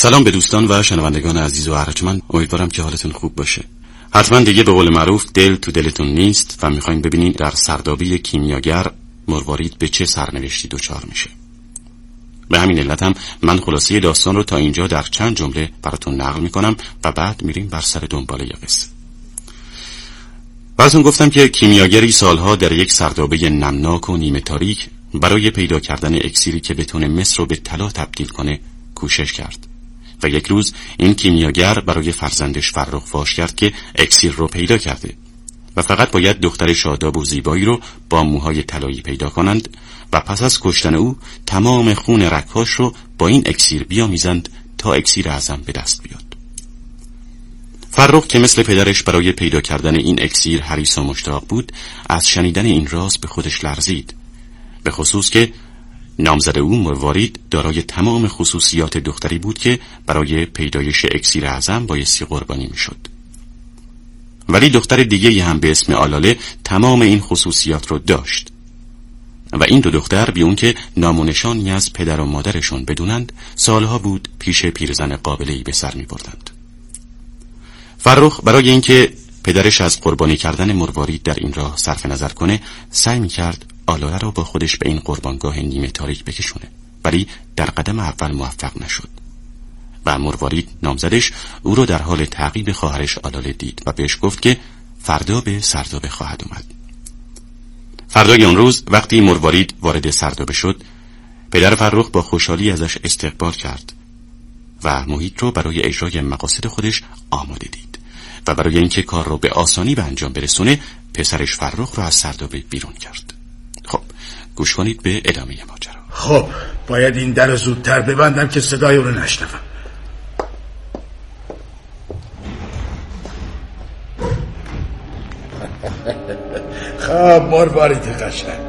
سلام به دوستان و شنوندگان عزیز و ارجمند. امیدوارم که حالتون خوب باشه. حتما دیگه به قول معروف دل تو دلتون نیست و میخوایم ببینین در سردابی کیمیاگر مروارید به چه سرنوشتی دچار میشه. به همین علت هم من خلاصه داستان رو تا اینجا در چند جمله براتون نقل میکنم و بعد میریم بر سر دنباله قصه. براتون گفتم که کیمیاگری سالها در یک سردابه نمناک و نیمه تاریک برای پیدا کردن اکسیری که بتونه مس رو به طلا تبدیل کنه کوشش کرد و یک روز این کیمیاگر برای فرزندش فرخ فاش کرد که اکسیر رو پیدا کرده و فقط باید دختر شاداب و زیبایی رو با موهای طلایی پیدا کنند و پس از کشتن او تمام خون رکاش رو با این اکسیر بیامیزند تا اکسیر اعظم به دست بیاد. فرخ که مثل پدرش برای پیدا کردن این اکسیر حریص و مشتاق بود، از شنیدن این راز به خودش لرزید، به خصوص که نامزد او مروارید دارای تمام خصوصیات دختری بود که برای پیدایش اکسیر اعظم بایستی قربانی میشد. ولی دختر دیگه هم به اسم آلاله تمام این خصوصیات رو داشت و این دو دختر بی اون که نام و نشانی از پدر و مادرشون بدونند سالها بود پیش پیرزن قابله‌ای به سر می بردند. فرخ برای اینکه پدرش از قربانی کردن مروارید در این راه صرف نظر کنه سعی می کرد آلاله رو با خودش به این قربانگاه نیمه تاریک بکشونه، ولی در قدم اول موفق نشد و مروارید نامزدش او رو در حال تعقیب خواهرش آلاله دید و بهش گفت که فردا به سردابه خواهد اومد. فردای اون روز وقتی مروارید وارد سردابه شد، پدر فرخ با خوشحالی ازش استقبال کرد و محیط رو برای اجرای مقاصد خودش آماده دید و برای اینکه کار رو به آسانی به انجام برسونه پسرش فرخ رو از سردابه بیرون کرد. خب گوش کنید به ادامه ماجرا. خب باید این در زودتر ببندم که صدای اون رو نشنوم. خب مروارید قشنگ،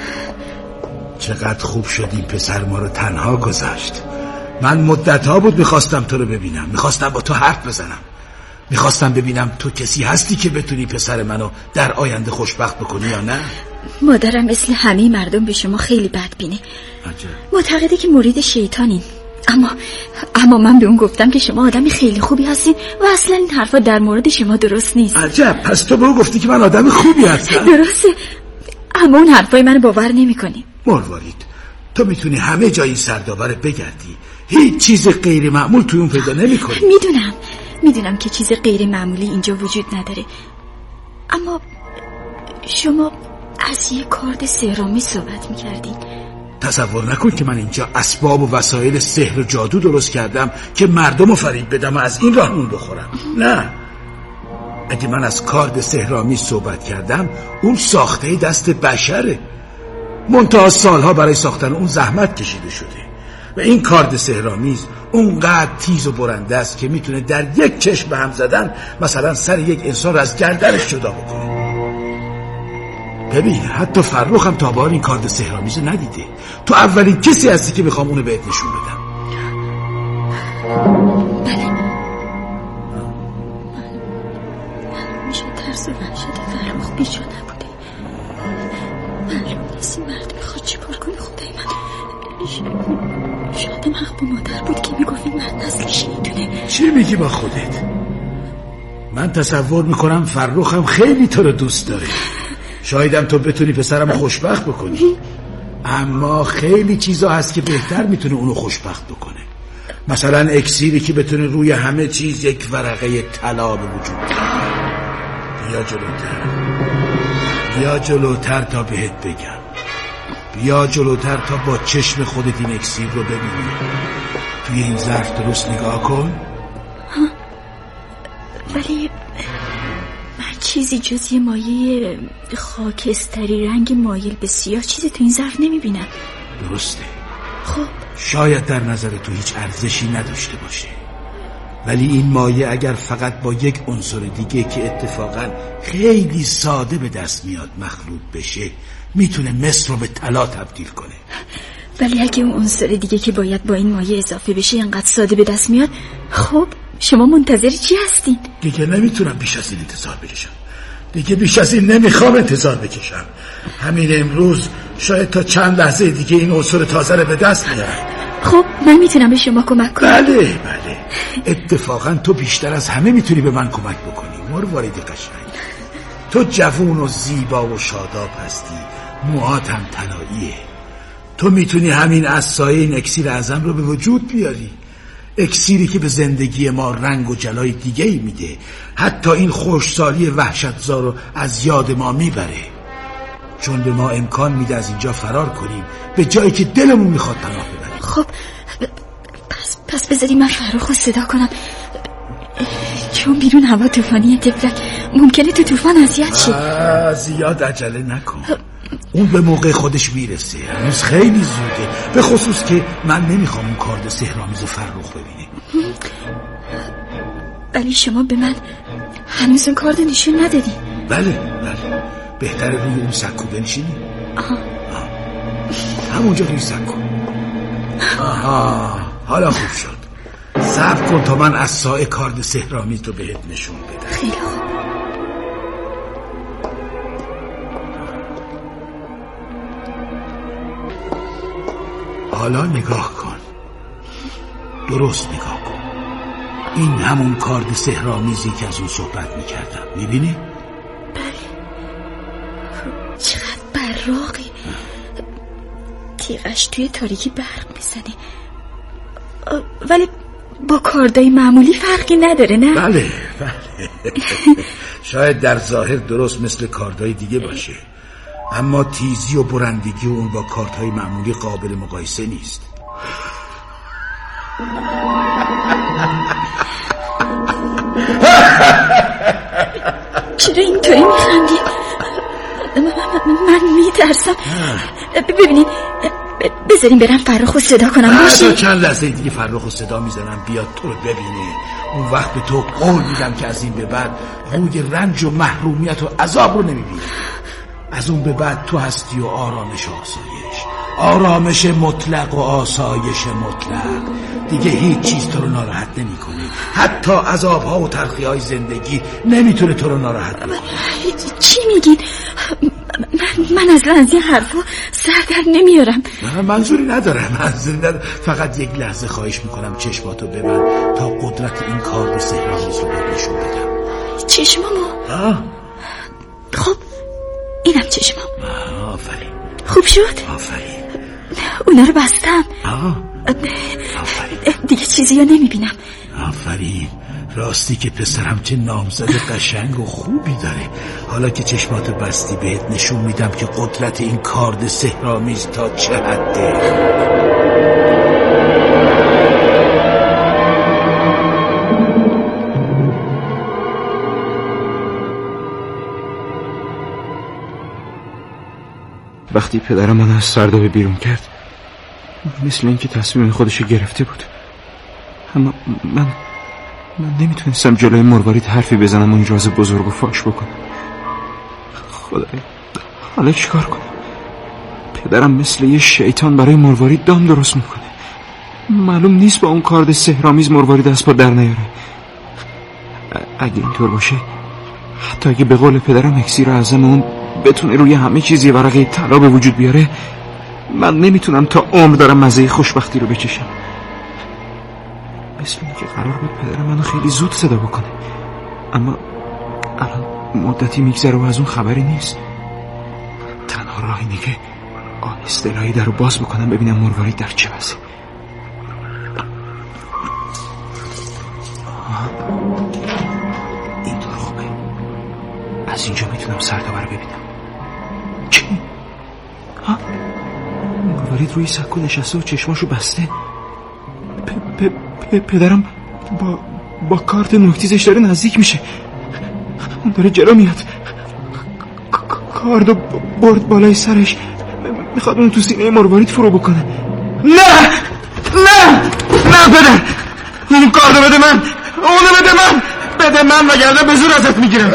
چقدر خوب شد این پسر ما رو تنها گذاشت. من مدت‌ها بود میخواستم تو رو ببینم، میخواستم با تو حرف بزنم، میخواستم ببینم تو کسی هستی که بتونی پسر منو در آینده خوشبخت بکنی یا نه. مادرم مثل همه مردم به شما خیلی بدبینه، معتقده که مرید شیطانین، اما من به اون گفتم که شما آدمی خیلی خوبی هستین و اصلا این حرفا در مورد شما درست نیست. عجب، پس تو به اون گفتی که من آدم خوبی هستم؟ درسته، اما اون حرفای منو باور نمی‌کنی. مروارید تو میتونی همه جای این سردابه رو بگردی، هیچ چیز غیر معمول توی اون پیدا نمی‌کنی. میدونم که چیز غیر معمولی اینجا وجود نداره، اما شما از یه کارد سحرآمیز صحبت می‌کردین. تصور نکن که من اینجا اسباب و وسایل سحر و جادو درست کردم که مردم رو فریب بدم و از این راه نون بخورم. نه، اگه من از کارد سحرآمیز صحبت کردم اون ساخته دست بشره، منتها سالها برای ساختن اون زحمت کشیده شده و این کارد سحرآمیز اونقدر تیز و برنده است که میتونه در یک چشم به هم زدن مثلا سر یک انسان رو از گردنش جدا بکنه. ببین حتی فرخ هم تا بار این کارد سحرآمیز ندیده. تو اولین کسی هستی که میخوام اونو بهت نشون بدم. بله، من میشه ترس و وحشت فرخ بیجا نبوده. معلوم نیست این مرد میخواد چی بار کنه. خدای من شایدم حق با مادر بود که میگفت این مرد نسلش نیدونه. چی میگی با خودت؟ من تصور میکنم فرخ هم خیلی تو رو دوست داره، شایدم تو بتونی پسرم خوشبخت بکنی، اما خیلی چیزا هست که بهتر میتونه اونو خوشبخت بکنه. مثلا اکسیری که بتونه روی همه چیز یک ورقه طلا به وجود بیاره. بیا جلوتر تا بهت بگم. بیا جلوتر تا با چشم خودت این اکسیر رو ببینی. توی این ظرف درست نگاه کن. ولی من چیزی جز یه مایه خاکستری رنگ مایل به سیاه چیزی تو این ظرف نمیبینم. درسته. خب شاید در نظر تو هیچ ارزشی نداشته باشه، ولی این مایه اگر فقط با یک عنصر دیگه که اتفاقا خیلی ساده به دست میاد مخلوط بشه میتونه مس رو به طلا تبدیل کنه. ولی اگه اون عنصر دیگه که باید با این مایه اضافه بشه اینقدر ساده به دست میاد، خب شما منتظر چی هستین؟ دیگه نمیتونم بیش از این انتظار بکشم. دیگه بیش از این نمیخوام انتظار بکشم. همین امروز شاید تا چند لحظه دیگه این عنصر تازه رو به دست میارم. خب من میتونم به شما کمک کنم؟ بله اتفاقا تو بیشتر از همه میتونی به من کمک بکنی. مروارید قشنگ، تو جوون و زیبا و شاداب هستی، موهات هم طلاییه. تو میتونی همین عصای این اکسیر اعظم رو به وجود بیاری، اکسیری که به زندگی ما رنگ و جلای دیگه‌ای میده، حتی این خشکسالی وحشتزا رو از یاد ما میبره، چون به ما امکان میده از اینجا فرار کنیم به جایی که دلمون میخواد پناه ببریم. خب پس بذاری من فرخو صدا کنم، چون بیرون هوا طوفانی تفلک، ممکنه تو طوفان اذیت شه. زیاد عجله نکن، اون به موقع خودش میرسه، هنوز خیلی زوده، به خصوص که من نمیخوام اون کارد سحرآمیز فرخ ببینه. ولی شما به من هنوز اون کارد نشون ندادی. بله بهتره روی اون سکو بنشینی. همونجا روی سکو. حالا خوب شد. صبر کن تا من عصای کارد سحرآمیز رو بهت نشون بدم. خیلی خوب. حالا نگاه کن، درست نگاه کن. این همون کارد سحرآمیزی که از اون صحبت میکردم، میبینی؟ بله. چقدر براقی، تیغش توی تاریکی برق میزنه، ولی با کاردای معمولی فرقی نداره، نه؟ بله شاید در ظاهر درست مثل کاردای دیگه باشه، اما تیزی و برندگی اون با کارت‌های معمولی قابل مقایسه نیست. چرا اینطوری میخندی؟ من میترسم. ببینید، بذاریم برم فرخو صدا کنم. باشه چند لحظه دیگه فرخو صدا میزنم بیاد تو رو ببینه. اون وقت به تو قول میدم که از این به بعد روی رنج و محرومیت و عذاب رو نمیبینی. از اون به بعد تو هستی و آرامش و آسایش، آرامش مطلق و آسایش مطلق. دیگه هیچ چیز تو رو ناراحت نمی کنه، حتی عذابها و تلخی‌های زندگی نمیتونه تو رو ناراحت کنه. چی میگین؟ من اصلا از این حرفا سر در نمیارم. منظوری ندارم. فقط یک لحظه خواهش میکنم چشماتو ببند تا قدرت این کارد سحرآمیز رو بهت نشون بدم. چشمامو؟ خب اینم چشمام. آفرین. خوب شد؟ آفرین. اونا رو بستم. آفرین. دیگه چیزی رو نمیبینم. آفرین. راستی که پسرم چه نامزد قشنگ و خوبی داره. حالا که چشماتو بستی بهت نشون میدم که قدرت این کارد سحرآمیز تا چه حده. وقتی پدرم من از سردابه بیرون کرد، مثل اینکه تصمیم خودشو گرفته بود، اما من نمیتونستم جلوی مروارید حرفی بزنم و این راز بزرگ و فاش بکنم. خدایا حالا چیکار کنم؟ پدرم مثل یه شیطان برای مروارید دام درست میکنه. معلوم نیست با اون کارد سحرآمیز مروارید از پا در نیاره. اگه اینطور باشه، حتی اگه به قول پدرم اکسیر اعظم اون بتونه روی همه چیزی ورقه طلا به وجود بیاره، من نمیتونم تا عمر دارم مزه خوشبختی رو بچشم. مثل اینکه قرار بود پدرم منو خیلی زود صدا بکنه، اما الان مدتی میگذره و از اون خبری نیست. تنها راه اینه که آهسته راهی در رو باز بکنم ببینم مروارید در چه وضعه. اینطور خوبه، از اینجا میتونم سردابه رو ببینم. چی؟ مروارید روی سکو نشسته و چشماشو بسته. پدرم با کارت نوک‌تیزش داره نزدیک میشه. اون داره جلو میاد. کاردو برد بالای سرش، میخواد اون تو سینه مروارید فرو بکنه. نه پدر، اون کاردو بده من، اونو بده من وگرنه به زور ازت میگیرم.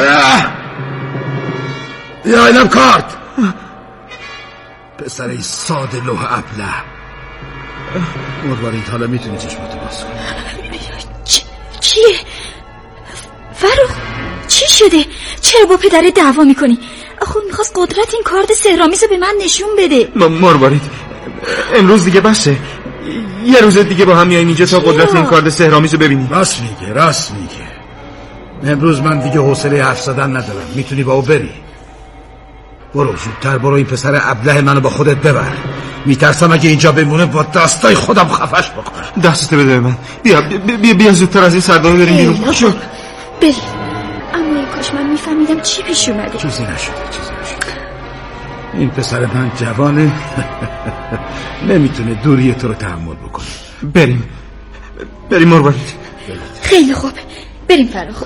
یا اینم کارت. پسر ای ساده لوح ابله. مروارید حالا میتونی چشماتو باز کنی. چیه؟ فرخ چی شده؟ چرا با پدر دعوا میکنی؟ آخه میخواست قدرت این کارد سحرآمیز رو به من نشون بده. مروارید امروز دیگه بسه، یه روز دیگه با هم میاییم اینجا تا قدرت این کارد سحرآمیزو ببینیم. راست میگه. امروز من دیگه حوصله حرف زدن ندارم. میتونی با او بری. برو زودتر برو، این پسر ابله منو با خودت ببر. میترسم اگه اینجا بمونه با دستای خودم خفش بکنم. دستتو بده به من. بیا زودتر از این سردابه بریم بیرون. بریم. اما ای کاش من میفهمیدم چی پیش اومده. چیزی نشده. این پسر من جوانه نمیتونه دوری تو رو تحمل بکنه. بریم مروارید. خیلی خوب، بریم فراخ.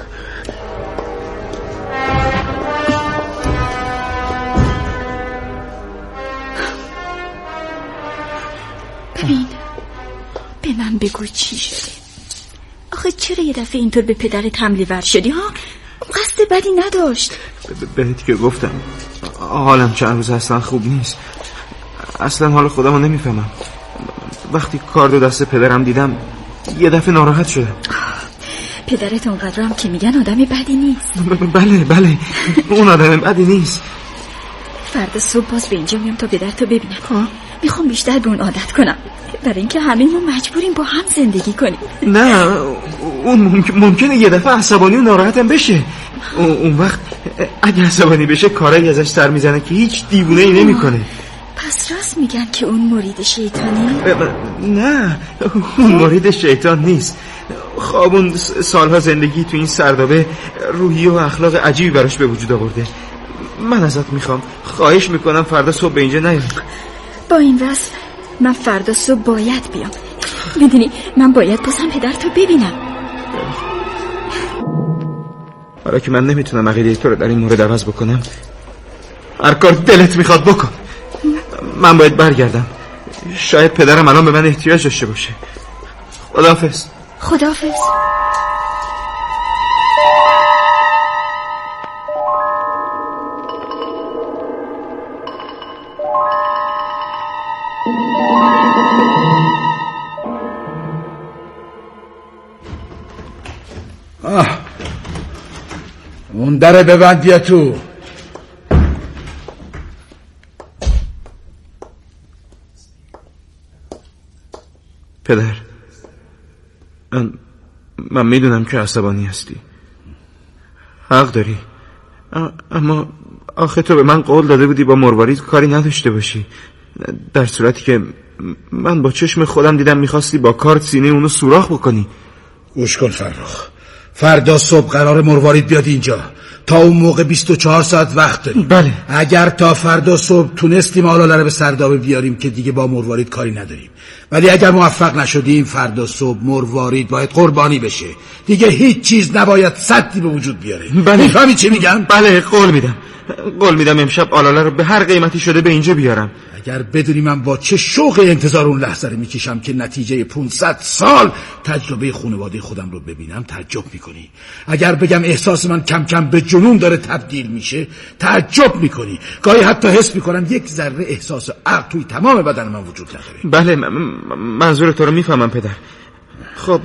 ببین، به من بگو چی شده. آخه چرا یه دفعه اینطور به پدرت حمله ور شدی ها؟ قصد بدی نداشت. بهت که گفتم حالم چند روز اصلا خوب نیست. اصلا حال خودم رو نمیفهمم. وقتی کارد دست پدرم دیدم یه دفعه ناراحت شدم. پدرت اونقدر هم که میگن آدم بدی نیست. بله اون آدم بدی نیست. فردا صبح باز به اینجا میام تا پدرتو ببینم. میخوام بیشتر به اون عادت کنم، برای اینکه همه ما مجبوریم با هم زندگی کنیم. نه اون ممکنه یه دفعه عصبانی و ناراحتم بشه. اون وقت اگه عصبانی بشه کارایی ازش سر میزنه که هیچ دیوونه ای نمی کنه. پس راست میگن که اون مرید شیطانی؟ نه اون مرید شیطان نیست. خوابون سالها زندگی تو این سردابه روحیه و اخلاق عجیبی براش به وجود آورده. من ازت میخوام، خواهش میکنم فردا صبح به اینجا نیای. با این وصف من فردا صبح باید بیام. میدونی من باید بازم پدرتو ببینم. حالا که من نمیتونم عقیده تو رو در این مورد عوض بکنم، هر کار دلت میخواد بکن. من باید برگردم. شاید پدرم الان به من احتیاج داشته باشه. خداحافظ. اون در ببند بیا تو. پدر، من میدونم که عصبانی هستی، حق داری، اما آخه تو به من قول داده بودی با مروارید کاری نداشته باشی، در صورتی که من با چشم خودم دیدم میخواستی با کارت سینه اونو سوراخ بکنی. گوش کن فرخ، فردا صبح قرار مروارید بیاد اینجا. تا اون موقع 24 ساعت وقت داریم. بله. اگر تا فردا صبح تونستیم آلاله رو به سردابه بیاریم که دیگه با مروارید کاری نداریم، ولی اگر موفق نشدیم فردا صبح مروارید باید قربانی بشه. دیگه هیچ چیز نباید سدی به وجود بیاره. بله. میفهمی چی میگم؟ بله قول میدم امشب آلاله رو به هر قیمتی شده به اینجا بیارم. اگر بدونی من با چه شوقی انتظار اون لحظه رو میکشم که نتیجه 500 سال تجربه خانواده خودم رو ببینم تعجب میکنی. اگر بگم احساس من کم کم به جنون داره تبدیل میشه تعجب میکنی. گاهی حتی حس میکنم یک ذره احساس عقل توی تمام بدن من وجود نداره. بله منظور تو رو میفهمم پدر. خب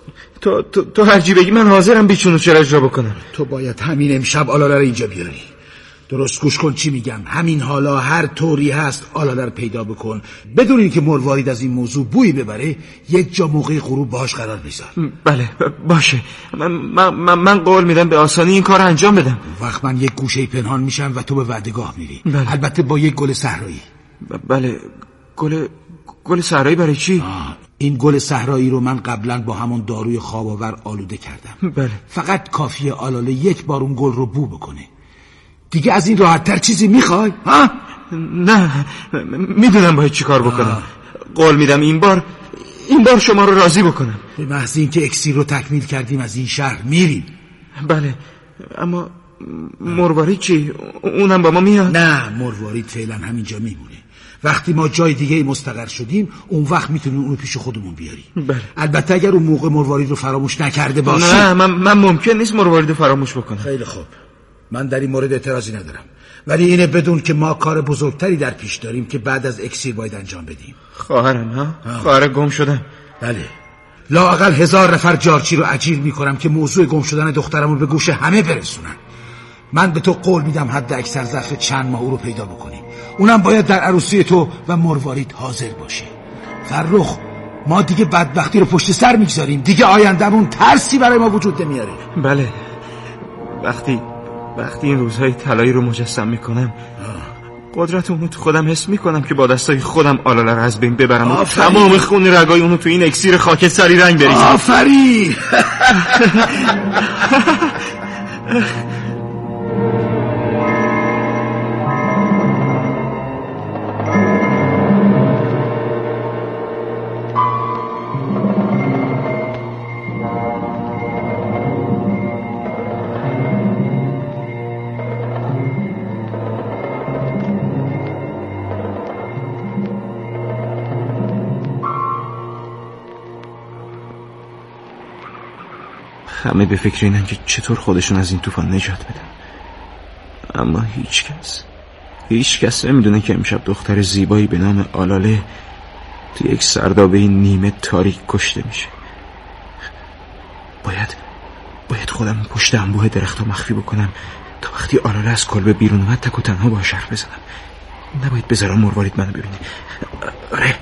تو هرچی بگی من حاضرم بیچون و چرا اجرا بکنم. تو باید همین امشب آلاله رو اینجا بیاری. درست گوش کن چی میگم. همین حالا هر طوری هست آلاله رو پیدا بکن، بدون اینکه مروارید از این موضوع بویی ببره. یک جا موقع غروب باهاش قرار بذار. بله باشه. من قول میدم به آسانی این کار انجام بدم. وقت من یک گوشه پنهان میشم و تو به وعدهگاه میری. بله. البته با یک گل صحرایی. بله گل صحرایی برای چی؟ این گل صحرایی رو من قبلا با همون داروی خواب‌آور آلوده کردم. بله. فقط کافیه آلاله یک بار اون گل رو بو بکنه. دیگه از این راحت‌تر چیزی میخوای؟ ها؟ نه میدونم باید چی کار بکنم. قول میدم این بار شما رو راضی بکنم. به محض اینکه اکسیر رو تکمیل کردیم از این شهر میریم. بله اما مروارید چی؟ اونم با ما میاد؟ نه مروارید فعلا همینجا میمونه. وقتی ما جای دیگه مستقر شدیم اون وقت میتونیم اونو پیش خودمون بیاریم. بله. البته اگر اون موقع مروارید رو فراموش نکرده باشی. نه من ممکن نیست مروارید رو فراموش بکنم. خیلی خوب، من در این مورد اعتراضی ندارم، ولی اینه بدون که ما کار بزرگتری در پیش داریم که بعد از اکسیر باید انجام بدیم. خواهرم خواهر گم شدم. بله لااقل 1000 نفر جارچی رو اجیر میکنم که موضوع گم شدن دخترمون به گوش همه برسونن. من به تو قول میدم حد اکثر ظرف چند ماه او رو پیدا بکنیم. اونم باید در عروسی تو و مروارید حاضر باشه. فرخ ما دیگه بدبختی رو پشت سر میگذاریم، دیگه آیندهمون ترسی برای ما وجود نمیاره. بله، وقتی این روزهای طلایی رو مجسم میکنم قدرت اونو تو خودم حس میکنم که با دستای خودم آلاله رو از بین ببرم و تمام خون رگای اونو تو این اکسیر خاکستری رنگ بریزم. آفرین. همه به فکر اینن که چطور خودشون از این طوفان نجات بدن، اما هیچ کس نمیدونه که امشب دختر زیبایی به نام آلاله تو یک سردابه نیمه تاریک کشته میشه. باید خودم پشت انبوه درخت‌ها مخفی بکنم تا وقتی آلاله از کلبه بیرون اومد تک و تنها باهاش حرف بزنم. نباید بذارم مروارید منو ببینه. آره،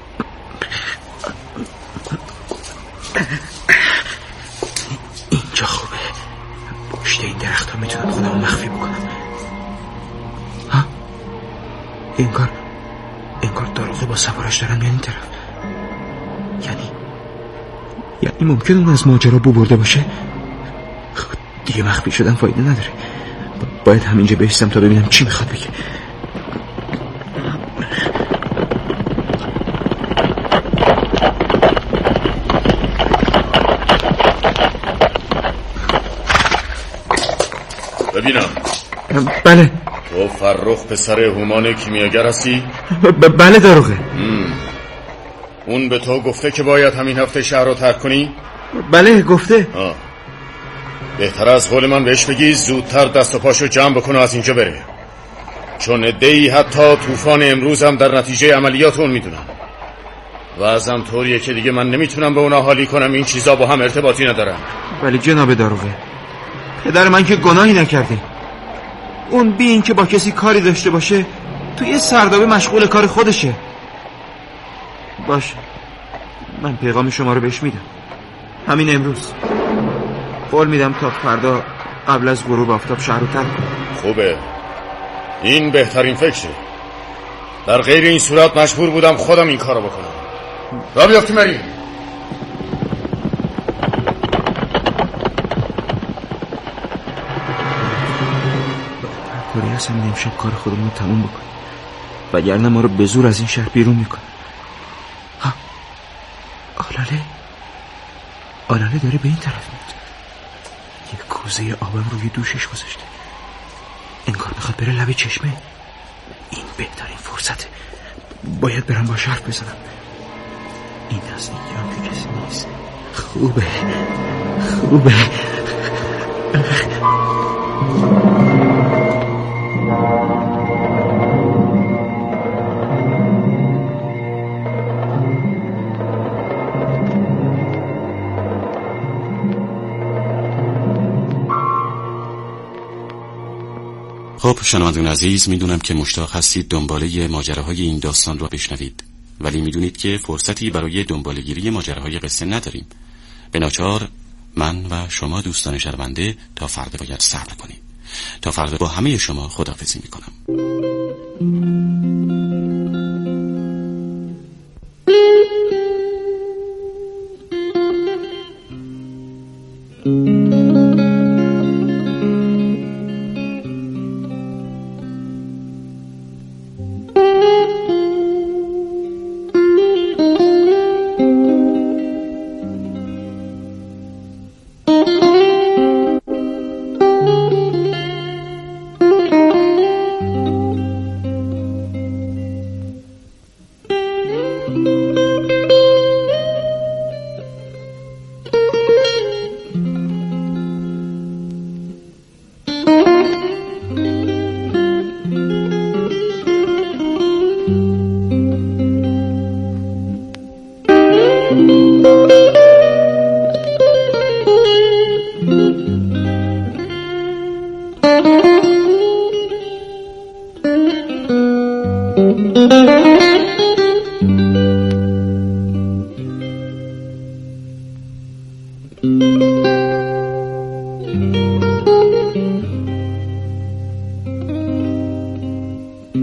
اینجا خوبه. پشت این درخت ها میتونم خودم مخفی بکنم. ها؟ انگار داروغه با سوارش دارن میان این طرف. یعنی ممکن اون از ماجرا بو برده باشه. دیگه مخفی شدن فایده نداره. باید همینجا بایستم تا ببینم چی میخواد بگه. ببینم. بله. تو فرخ پسر هومان کیمیاگر هستی؟ بله داروغه. اون به تو گفته که باید همین هفته شهر رو ترک کنی؟ بله گفته. بهتر از قول من بهش بگی زودتر دست و پاشو جمع بکنه از اینجا بره، چون عده‌ای حتی طوفان امروز هم در نتیجه عملیات اون میدونن و ازم طوریه که دیگه من نمیتونم به اونا حالی کنم. این چیزا با هم ارتباطی ندارن. ولی جناب داروغه، پدر من که گناهی نکرده. اون بی این که با کسی کاری داشته باشه توی سردابه مشغول کار خودشه. باشه، من پیغام شما رو بهش میدم همین امروز. قول میدم تا فردا قبل از غروب آفتاب شهر رو ترک کنم. خوبه، این بهترین فکره. در غیر این صورت مجبور بودم خودم این کارو بکنم. را بیافتی مری. کاری هستم این امشب کار خودمون رو تموم بکنیم، وگرنه ما رو به زور از این شهر بیرون میکنه. ها، آلاله داره به این طرف میاد. یک کوزه آبم روی دوشش گذاشته، انگار میخواد بره لب چشمه. این بهترین فرصته. باید برم با حرف بزنم. این نزدیکی هم که کسی نیست. خوبه. خب شنوندگان عزیز، میدونم که مشتاق هستید دنباله ماجراهای این داستان را بشنوید، ولی میدونید که فرصتی برای دنباله‌گیری ماجراهای قصه نداریم. به ناچار من و شما دوستان شنونده تا فردا باید صبر کنیم. تا فردا با همه شما خداحافظی میکنم.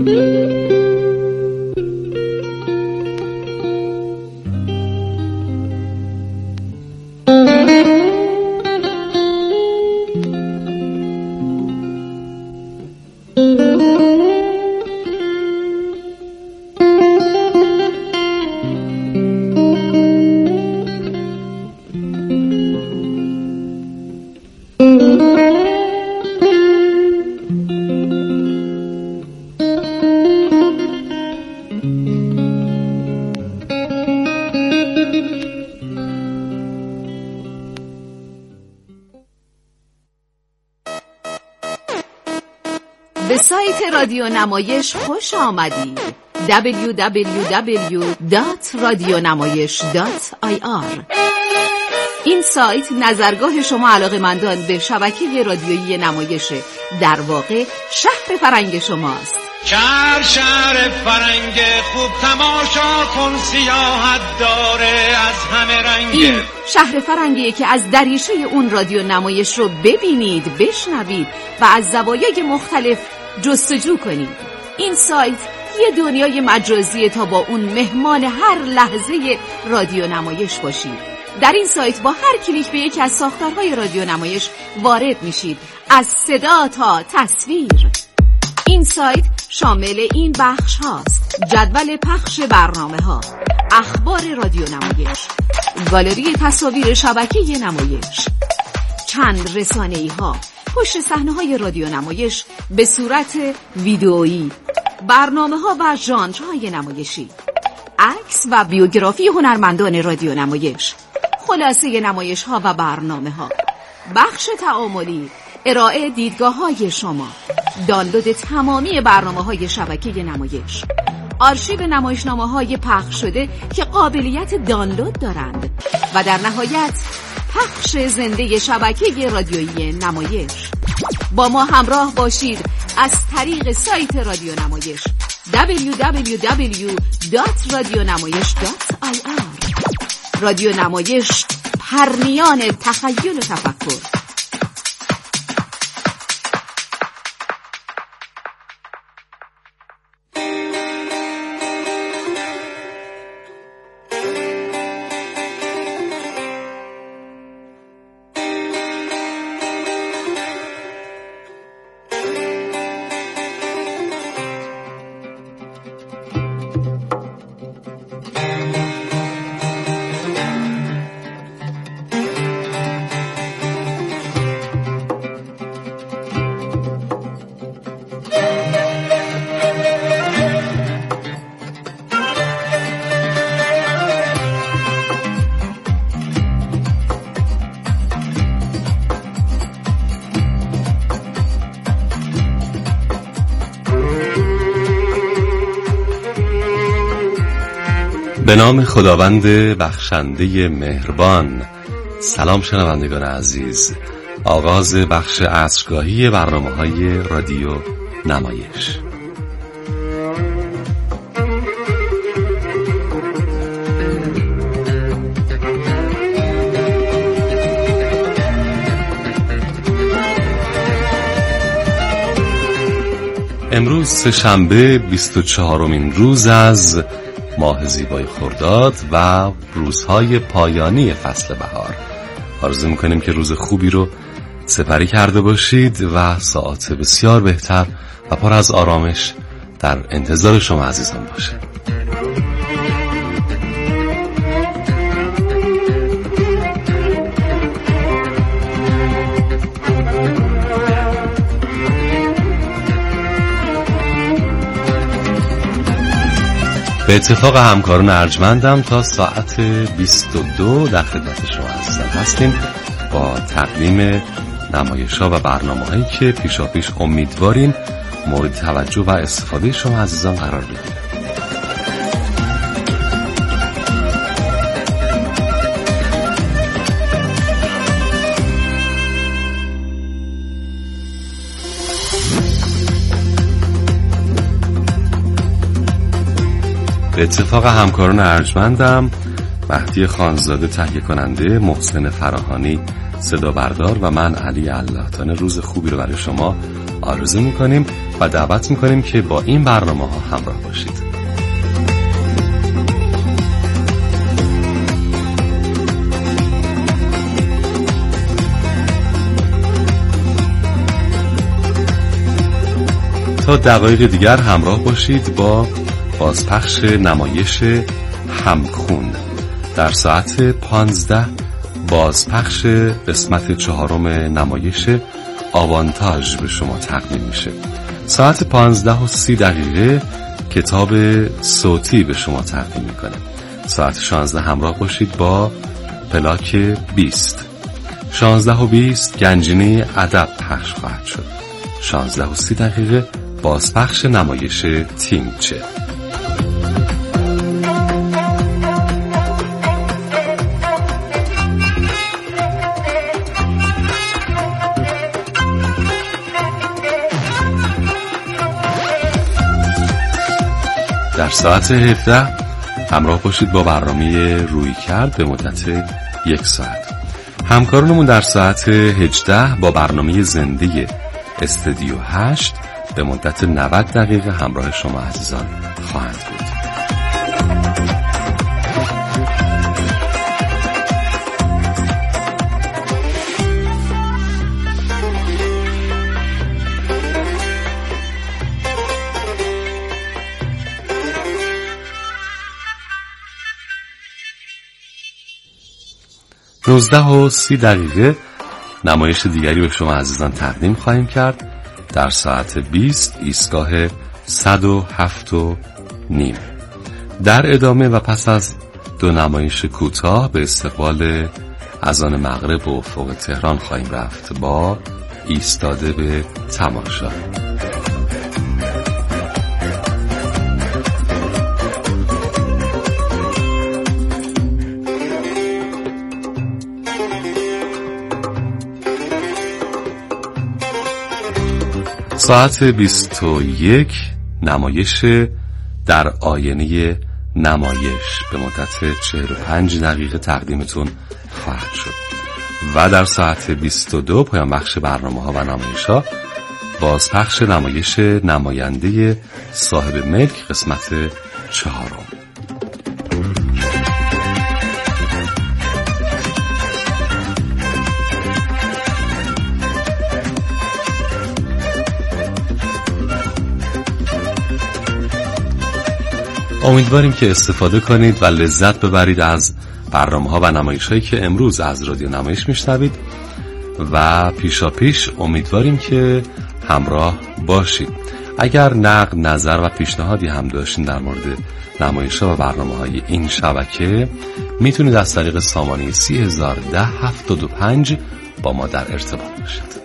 به سایت رادیو نمایش خوش آمدید. www.radionamayish.ir. این سایت نظرگاه شما علاقه‌مندان به شبکه رادیویی نمایشه، در واقع شهر فرنگ شماست. شهر فرنگ خوب تماشا کن، سیاحت داره از همه رنگ. این شهر فرنگیه که از دریچه اون رادیو نمایش رو ببینید، بشنوید و از زوایای مختلف جستجو کنید. این سایت یه دنیای مجازیه تا با اون مهمان هر لحظه رادیو نمایش باشید. در این سایت با هر کلیک به یکی از ساختارهای رادیو نمایش وارد میشید، از صدا تا تصویر. این سایت شامل این بخش هاست: جدول پخش برنامه ها، اخبار رادیو نمایش، گالری تصاویر شبکه نمایش، چند رسانه‌ای ها، پشت صحنه های رادیو نمایش به صورت ویدئویی، برنامه ها و ژانرهای نمایشی، عکس و بیوگرافی هنرمندان رادیو نمایش، خلاصه نمایش ها و برنامه ها، بخش تعاملی، ارائه دیدگاه های شما، دانلود تمامی برنامه های شبکه نمایش، آرشیو نمایشنامه های پخش شده که قابلیت دانلود دارند و در نهایت پخش زنده شبکه رادیویی نمایش. با ما همراه باشید از طریق سایت رادیو نمایش www.radionamayish.ir. رادیو نمایش، پرنیان تخیل و تفکر. به نام خداوند بخشنده مهربان. سلام شنوندگان عزیز، آغاز بخش عصرگاهی برنامه‌های رادیو نمایش. امروز سه‌شنبه 24مین روز از ماه زیبای خرداد و روزهای پایانی فصل بهار. آرزو میکنیم که روز خوبی رو سپری کرده باشید و ساعات بسیار بهتر و پر از آرامش در انتظار شما عزیزان باشه. به اتفاق همکاران ارجمندم تا ساعت 22 در خدمت شما عزیزان هستیم با تقدیم نمایش‌ها و برنامه‌هایی که پیشاپیش امیدواریم مورد توجه و استفاده شما عزیزان قرار بگیره. به اتفاق همکاران ارجمندم مهدی خانزاده تهیه کننده، محسن فراهانی صدا بردار و من علی الله‌تانه روز خوبی رو برای شما آرزو میکنیم و دعوت میکنیم که با این برنامه ها همراه باشید. تا دقایق دیگر همراه باشید با بازپخش نمایش همخون. در ساعت 15 بازپخش قسمت 4 نمایش آوانتاژ به شما تقدیم میشه. ساعت 15:30 کتاب صوتی به شما تقدیم میکنه. ساعت 16 همراه باشید با پلاک 20. 16:20 گنجینه ادب پخش خواهد شد. 16:30 بازپخش نمایش تیمچه. در ساعت 17 همراه باشید با برنامه رویکرد به مدت 1 ساعت. همکارانمون در ساعت 18 با برنامه زنده استودیو 8 به مدت 90 دقیقه همراه شما عزیزان خواهند بود. و 30 نمایش دیگری به شما عزیزان تقدیم خواهیم کرد. در ساعت 20 ایستگاه 107.5. در ادامه و پس از 2 نمایش کوتاه به استقبال اذان مغرب و افق تهران خواهیم رفت با ایستاده به تماشا. ساعت 21 نمایش در آینه نمایش به مدت 45 دقیقه تقدیمتون خواهد شد و در ساعت 22 پایان بخش برنامه ها و نمایش ها بازپخش نمایش نماینده صاحب ملک قسمت 4. امیدواریم که استفاده کنید و لذت ببرید از برنامه‌ها و نمایش‌هایی که امروز از رادیو نمایش میشنوید و پیشاپیش امیدواریم که همراه باشید. اگر نقد، نظر و پیشنهادی هم داشتین در مورد نمایش‌ها و برنامه‌های این شبکه میتونید از طریق سامانه 301075 با ما در ارتباط باشید.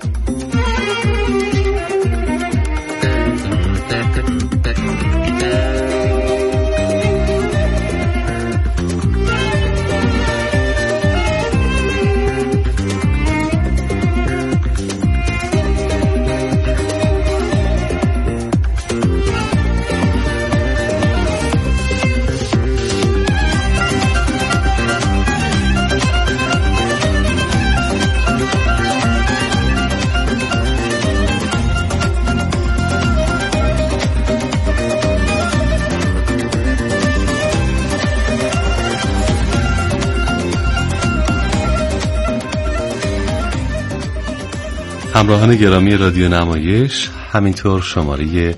همراهان گرامی رادیو نمایش، همینطور شماره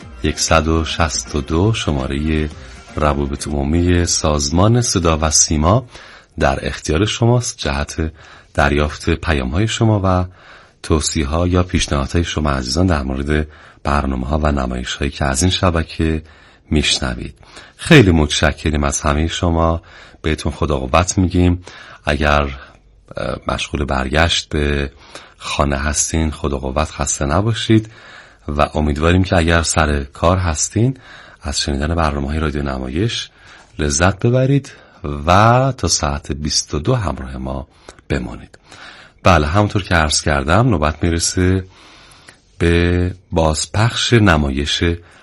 162 شماره روابط عمومی سازمان صدا و سیما در اختیار شماست جهت دریافت پیام‌های شما و توصیه‌ها یا پیشنهادهای شما عزیزان در مورد برنامه‌ها و نمایش‌هایی که از این شبکه میشنوید. خیلی متشکریم از همه شما، بهتون خدا قوت میگیم. اگر مشغول برگشت به خانه هستین خدا قوت، خسته نباشید و امیدواریم که اگر سر کار هستین از شنیدن برنامه‌های رادیو نمایش لذت ببرید و تا ساعت 22 همراه ما بمانید. بله، همونطور که عرض کردم نوبت میرسه به بازپخش نمایش